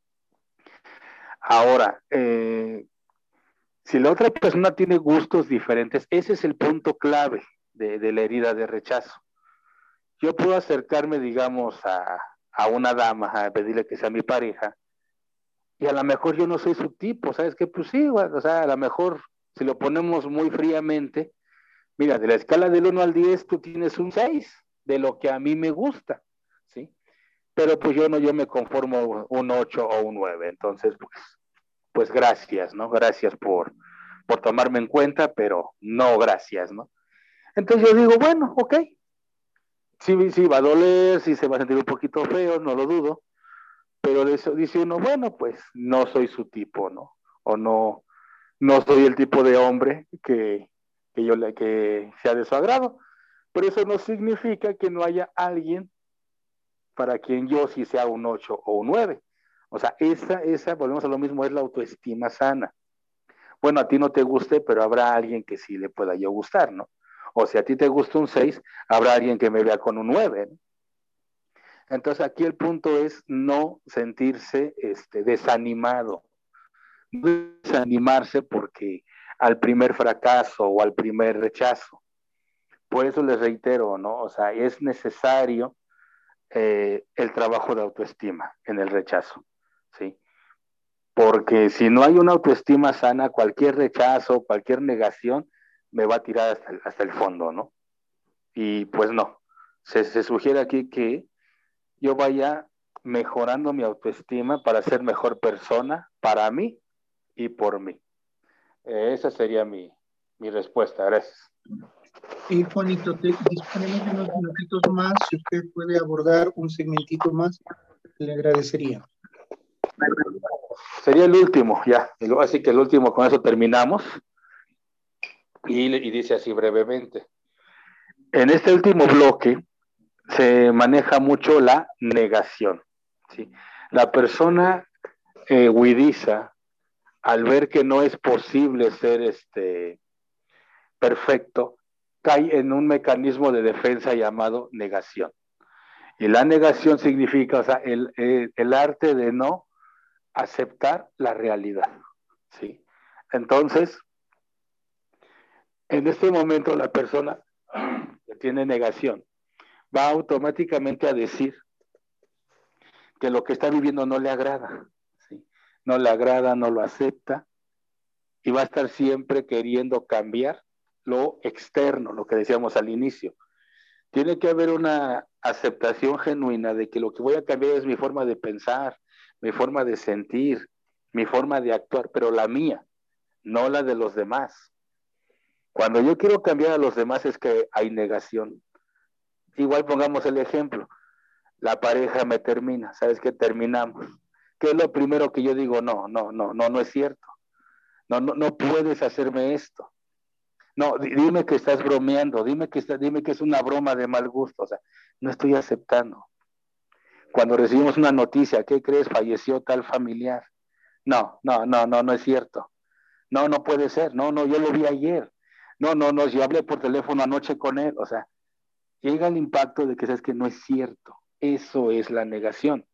Ahora, eh, si la otra persona tiene gustos diferentes, ese es el punto clave de, de la herida de rechazo. Yo puedo acercarme, digamos, a, a una dama, a pedirle que sea mi pareja, y a lo mejor yo no soy su tipo, ¿sabes qué? Pues sí, bueno, o sea, a lo mejor si lo ponemos muy fríamente, mira, de la escala del uno al diez, tú tienes un seis de lo que a mí me gusta, ¿sí? Pero pues yo no, yo me conformo un ocho o un nueve, entonces pues, pues gracias, ¿no? Gracias por, por tomarme en cuenta, pero no gracias, ¿no? Entonces yo digo, bueno, ok, sí, sí va a doler, sí se va a sentir un poquito feo, no lo dudo, pero de eso dice uno, bueno, pues no soy su tipo, ¿no? O no, no soy el tipo de hombre que, que yo le, que sea de su agrado. Pero eso no significa que no haya alguien para quien yo sí sea un ocho o un nueve. O sea, esa, esa, volvemos a lo mismo, es la autoestima sana. Bueno, a ti no te guste, pero habrá alguien que sí le pueda yo gustar, ¿no? O si a ti te gusta un seis, habrá alguien que me vea con un nueve, ¿no? Entonces aquí el punto es no sentirse este, desanimado, no desanimarse porque al primer fracaso o al primer rechazo. Por eso les reitero, ¿no? O sea, es necesario eh, el trabajo de autoestima en el rechazo, ¿sí? Porque si no hay una autoestima sana, cualquier rechazo, cualquier negación me va a tirar hasta el, hasta el fondo, ¿no? Y pues no, se, se sugiere aquí que yo vaya mejorando mi autoestima para ser mejor persona para mí y por mí. Eh, esa sería mi, mi respuesta. Gracias. Y Juanito, te, disponemos de unos minutitos más. Si usted puede abordar un segmentito más, le agradecería. Sería el último, ya. Así que el último, con eso terminamos. Y, y dice así brevemente. En este último bloque se maneja mucho la negación, ¿sí? La persona eh, huidiza, al ver que no es posible ser este, perfecto, cae en un mecanismo de defensa llamado negación. Y la negación significa, o sea, el, el, el arte de no aceptar la realidad, ¿sí? Entonces, en este momento la persona que tiene negación va automáticamente a decir que lo que está viviendo no le agrada, ¿sí? No le agrada, no lo acepta, y va a estar siempre queriendo cambiar lo externo, lo que decíamos al inicio. Tiene que haber una aceptación genuina de que lo que voy a cambiar es mi forma de pensar, mi forma de sentir, mi forma de actuar, pero la mía, no la de los demás. Cuando yo quiero cambiar a los demás es que hay negación. Igual pongamos el ejemplo, la pareja me termina, ¿sabes qué? Terminamos. ¿Qué es lo primero que yo digo? No, no, no, no, no es cierto. No, no, no puedes hacerme esto. No, dime que estás bromeando, dime que, está, dime que es una broma de mal gusto. O sea, no estoy aceptando. Cuando recibimos una noticia, ¿qué crees? Falleció tal familiar. No, no, no, no, no es cierto. No, no puede ser. No, no, yo lo vi ayer. No, no, no, yo hablé por teléfono anoche con él. O sea, llega el impacto de que sabes que no es cierto. Eso es la negación.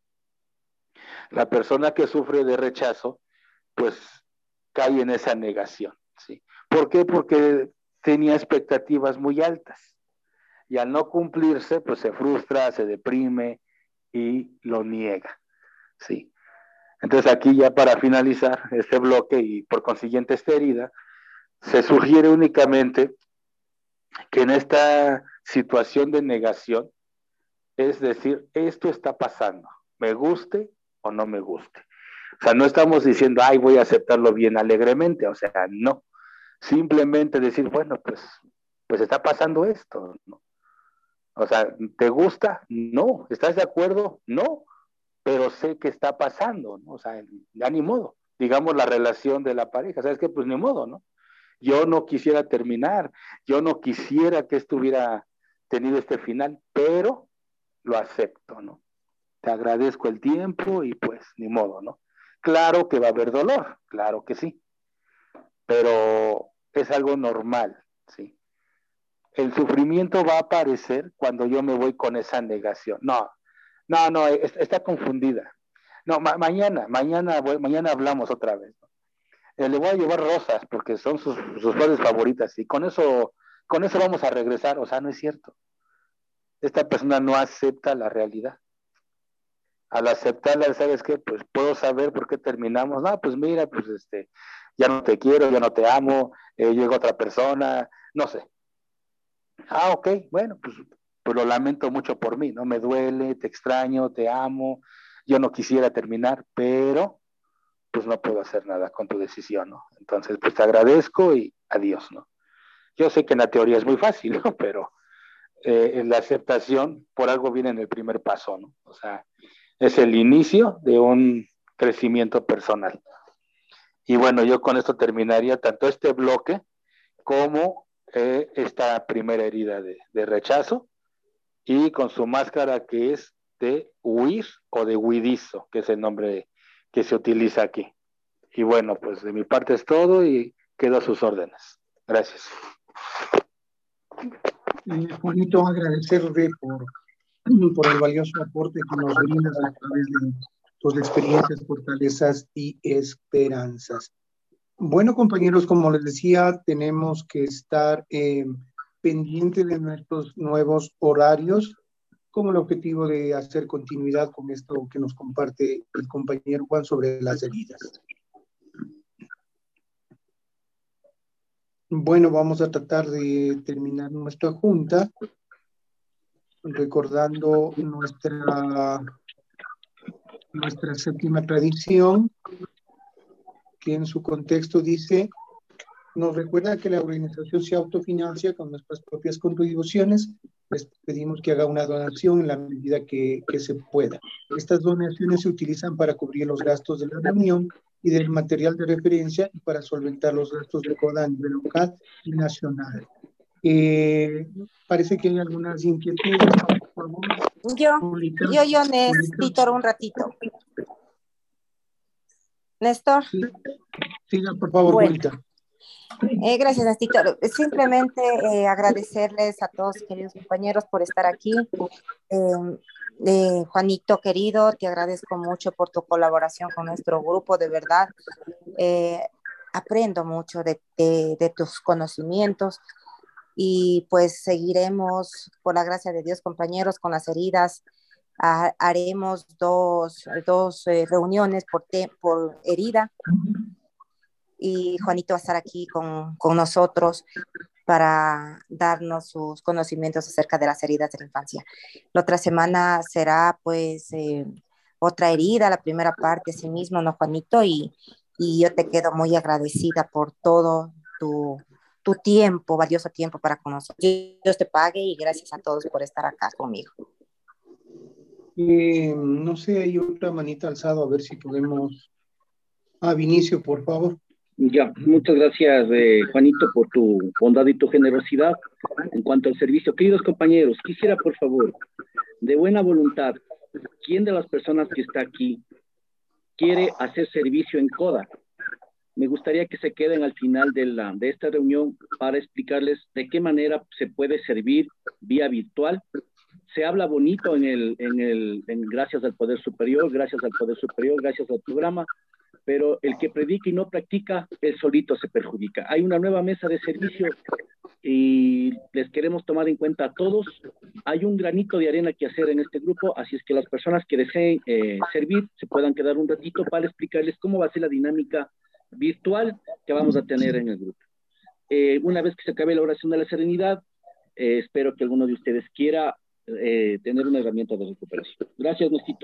La persona que sufre de rechazo, pues cae en esa negación, ¿sí? ¿Por qué? Porque tenía expectativas muy altas y al no cumplirse, pues se frustra, se deprime y lo niega, ¿sí? Entonces aquí ya para finalizar este bloque y por consiguiente esta herida, se sugiere únicamente que en esta situación de negación, es decir, esto está pasando, me guste o no me guste. O sea, no estamos diciendo, ay, voy a aceptarlo bien alegremente, o sea, no. Simplemente decir, bueno, pues, pues está pasando esto, ¿no? O sea, ¿te gusta? No. ¿Estás de acuerdo? No. Pero sé que está pasando, ¿no? O sea, ya ni modo. Digamos la relación de la pareja, ¿sabes qué? Pues ni modo, ¿no? Yo no quisiera terminar, yo no quisiera que esto hubiera tenido este final, pero lo acepto, ¿no? Te agradezco el tiempo y pues ni modo, ¿no? Claro que va a haber dolor, claro que sí, pero es algo normal, ¿sí? El sufrimiento va a aparecer cuando yo me voy con esa negación. No, no, no, es, está confundida. No, ma mañana, mañana, voy, mañana hablamos otra vez, ¿no? Eh, le voy a llevar rosas porque son sus, sus flores favoritas y con eso, con eso vamos a regresar. O sea, no es cierto. Esta persona no acepta la realidad. Al aceptarla, ¿sabes qué? Pues puedo saber por qué terminamos. No, pues mira, pues este, ya no te quiero, ya no te amo, eh, llega otra persona, no sé. Ah, ok, bueno, pues, pues lo lamento mucho por mí, ¿no? Me duele, te extraño, te amo, yo no quisiera terminar, pero pues no puedo hacer nada con tu decisión, ¿no? Entonces, pues te agradezco y adiós, ¿no? Yo sé que en la teoría es muy fácil, ¿no? Pero eh, la aceptación por algo viene en el primer paso, ¿no? O sea, es el inicio de un crecimiento personal. Y bueno, yo con esto terminaría tanto este bloque como eh, esta primera herida de, de rechazo y con su máscara que es de huir o de huidizo, que es el nombre que se utiliza aquí. Y bueno, pues de mi parte es todo y quedo a sus órdenes. Gracias. Eh, Juanito, agradecerle por, por el valioso aporte que nos brindas a través de tus experiencias, fortalezas y esperanzas. Bueno, compañeros, como les decía, tenemos que estar eh, pendientes de nuestros nuevos horarios con el objetivo de hacer continuidad con esto que nos comparte el compañero Juan sobre las heridas. Bueno, vamos a tratar de terminar nuestra junta recordando nuestra, nuestra séptima tradición, que en su contexto dice, nos recuerda que la organización se autofinancia con nuestras propias contribuciones. Les pedimos que haga una donación en la medida que, que se pueda. Estas donaciones se utilizan para cubrir los gastos de la reunión y del material de referencia y para solventar los gastos de CODA a nivel local y nacional. Eh, parece que hay algunas inquietudes. Por favor, Yo, Julita, yo, yo, Julita. Néstor, un ratito. Néstor. Sí, siga, por favor, Bueno. Julita. Eh, gracias, Néstor. Simplemente eh, agradecerles a todos, queridos compañeros, por estar aquí. Eh, eh, Juanito, querido, te agradezco mucho por tu colaboración con nuestro grupo, de verdad. Eh, aprendo mucho de, de, de tus conocimientos y pues seguiremos, por la gracia de Dios, compañeros, con las heridas. Ah, haremos dos, dos eh, reuniones por, te, por herida. Y Juanito va a estar aquí con, con nosotros para darnos sus conocimientos acerca de las heridas de la infancia. La otra semana será pues eh, otra herida, la primera parte, sí mismo, ¿no, Juanito? Y, y yo te quedo muy agradecida por todo tu, tu tiempo, valioso tiempo para con nosotros. Dios te pague y gracias a todos por estar acá conmigo. Eh, no sé, hay otra manita alzada, a ver si podemos... Ah, Vinicio, por favor. Ya, muchas gracias, eh, Juanito, por tu bondad y tu generosidad en cuanto al servicio. Queridos compañeros, quisiera, por favor, de buena voluntad, ¿quién de las personas que está aquí quiere hacer servicio en CODA. Me gustaría que se queden al final de, la, de esta reunión para explicarles de qué manera se puede servir vía virtual. Se habla bonito en el, en el, en gracias al Poder Superior, gracias al Poder Superior, gracias al programa, pero el que predica y no practica, él solito se perjudica. Hay una nueva mesa de servicio y les queremos tomar en cuenta a todos. Hay un granito de arena que hacer en este grupo, así es que las personas que deseen eh, servir se puedan quedar un ratito para explicarles cómo va a ser la dinámica virtual que vamos a tener en el grupo. Eh, una vez que se acabe la oración de la serenidad, eh, espero que alguno de ustedes quiera eh, tener una herramienta de recuperación. Gracias, Nestito.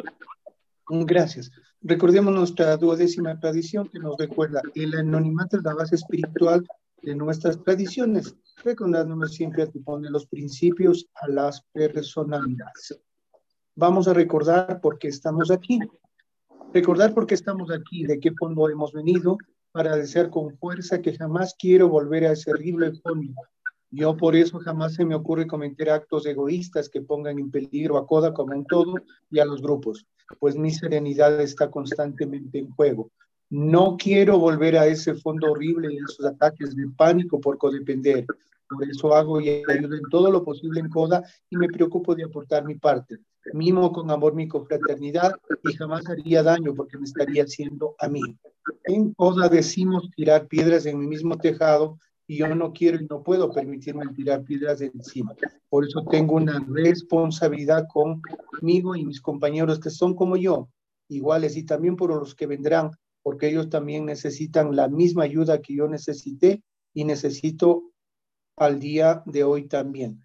Gracias. Recordemos nuestra duodécima tradición que nos recuerda el anonimato es la base espiritual de nuestras tradiciones, recordándonos siempre a poner los principios a las personalidades. Vamos a recordar por qué estamos aquí. Recordar por qué estamos aquí, de qué fondo hemos venido, para desear con fuerza que jamás quiero volver a ese horrible fondo. Yo por eso jamás se me ocurre cometer actos egoístas que pongan en peligro a CODA como un todo y a los grupos, pues mi serenidad está constantemente en juego. No quiero volver a ese fondo horrible y a esos ataques de pánico por codepender. Por eso hago y ayudo en todo lo posible en CODA y me preocupo de aportar mi parte. Mimo con amor mi confraternidad y jamás haría daño porque me estaría haciendo a mí. En CODA decimos tirar piedras en mi mismo tejado y yo no quiero y no puedo permitirme tirar piedras de encima. Por eso tengo una responsabilidad conmigo y mis compañeros que son como yo, iguales, y también por los que vendrán, porque ellos también necesitan la misma ayuda que yo necesité y necesito al día de hoy también.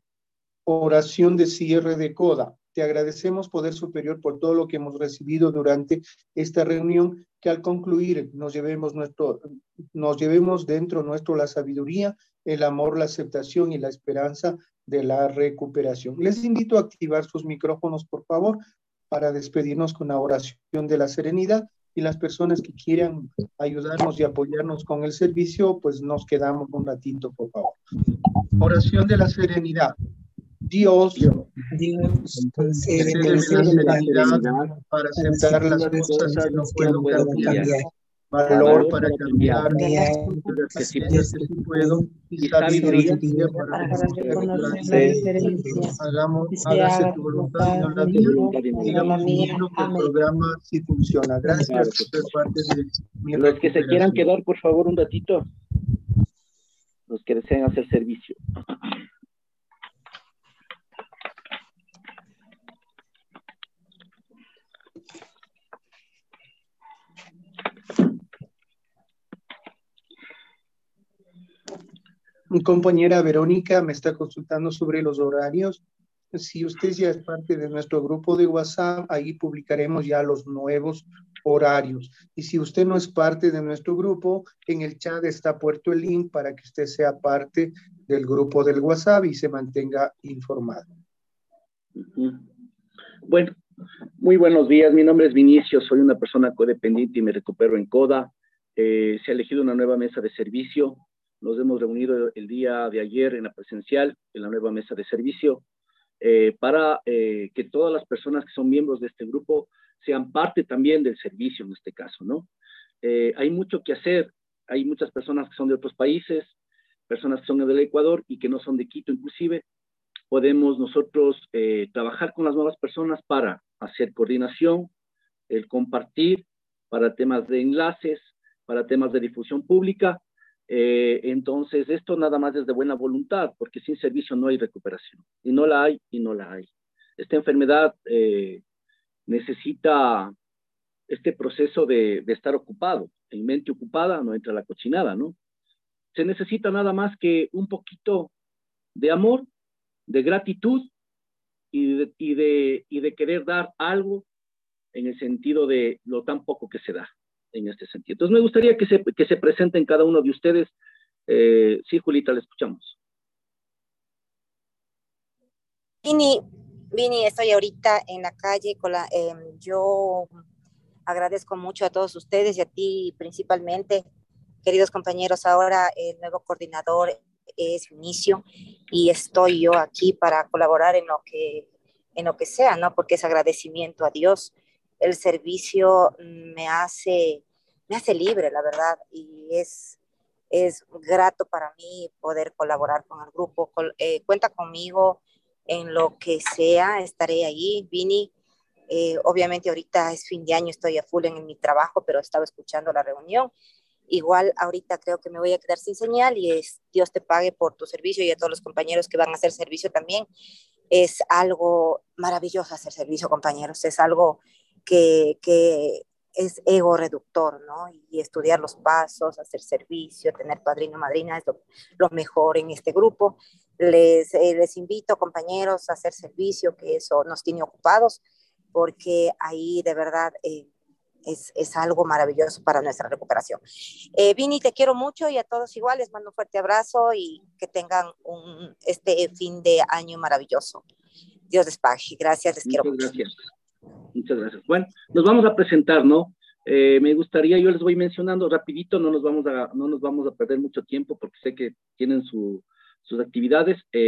Oración de cierre de CODA. Te agradecemos, Poder Superior, por todo lo que hemos recibido durante esta reunión, que al concluir nos llevemos, nuestro, nos llevemos dentro nuestro la sabiduría, el amor, la aceptación y la esperanza de la recuperación. Les invito a activar sus micrófonos, por favor, para despedirnos con la oración de la serenidad, y las personas que quieran ayudarnos y apoyarnos con el servicio, pues nos quedamos un ratito, por favor. Oración de la serenidad. Dios, Dios, concédeme la serenidad para aceptar las cosas que no puedo cambiar, valor para cambiar las que sí puedo y sabiduría para reconocer. Hagamos, hágase tu voluntad y no la mía, sigamos viendo que el programa sí funciona. Gracias por ser parte de mi Los que se quieran quedar, por favor, un ratito. Los que deseen hacer servicio. Mi compañera Verónica me está consultando sobre los horarios. Si usted ya es parte de nuestro grupo de WhatsApp, ahí publicaremos ya los nuevos horarios. Y si usted no es parte de nuestro grupo, en el chat está puesto el link para que usted sea parte del grupo del WhatsApp y se mantenga informado. Bueno, muy buenos días. Mi nombre es Vinicio, soy una persona codependiente y me recupero en CODA. Eh, se ha elegido una nueva mesa de servicio. Nos hemos reunido el día de ayer en la presencial, en la nueva mesa de servicio, eh, para eh, que todas las personas que son miembros de este grupo sean parte también del servicio en este caso, ¿no? Eh, hay mucho que hacer, hay muchas personas que son de otros países, personas que son del Ecuador y que no son de Quito inclusive. Podemos nosotros eh, trabajar con las nuevas personas para hacer coordinación, el compartir, para temas de enlaces, para temas de difusión pública. Eh, entonces, esto nada más es de buena voluntad, porque sin servicio no hay recuperación. Y no la hay, y no la hay. Esta enfermedad eh, necesita este proceso de, de estar ocupado. En mente ocupada no entra la cochinada, ¿no? Se necesita nada más que un poquito de amor, de gratitud y de, y de, y de querer dar algo en el sentido de lo tan poco que se da. En este sentido. Entonces me gustaría que se, que se presenten cada uno de ustedes. Eh, sí, Julita, le escuchamos. Vini, Vini, estoy ahorita en la calle. Con la, eh, yo agradezco mucho a todos ustedes y a ti principalmente, queridos compañeros. Ahora el nuevo coordinador es Vinicio y estoy yo aquí para colaborar en lo que, en lo que sea, ¿no? Porque es agradecimiento a Dios. el servicio me hace, me hace libre, la verdad, y es, es grato para mí poder colaborar con el grupo. Eh, cuenta conmigo en lo que sea, estaré ahí. Vini, eh, obviamente ahorita es fin de año, estoy a full en, en mi trabajo, pero estaba escuchando la reunión. Igual ahorita creo que me voy a quedar sin señal y es Dios te pague por tu servicio, y a todos los compañeros que van a hacer servicio también. Es algo maravilloso hacer servicio, compañeros. Es algo que, que es ego reductor, ¿no? Y estudiar los pasos, hacer servicio, tener padrino, madrina, es lo, lo mejor en este grupo. Les, eh, les invito, compañeros, a hacer servicio, que eso nos tiene ocupados, porque ahí de verdad eh, es, es algo maravilloso para nuestra recuperación. Eh, Vini, te quiero mucho, y a todos igual les mando un fuerte abrazo y que tengan un, este fin de año maravilloso. Dios les pague. Gracias, les quiero mucho. Muchas gracias. Muchas gracias. Bueno, nos vamos a presentar, ¿no? Eh, me gustaría, yo les voy mencionando rapidito, no nos vamos a, no nos vamos a perder mucho tiempo porque sé que tienen su, sus actividades. Eh,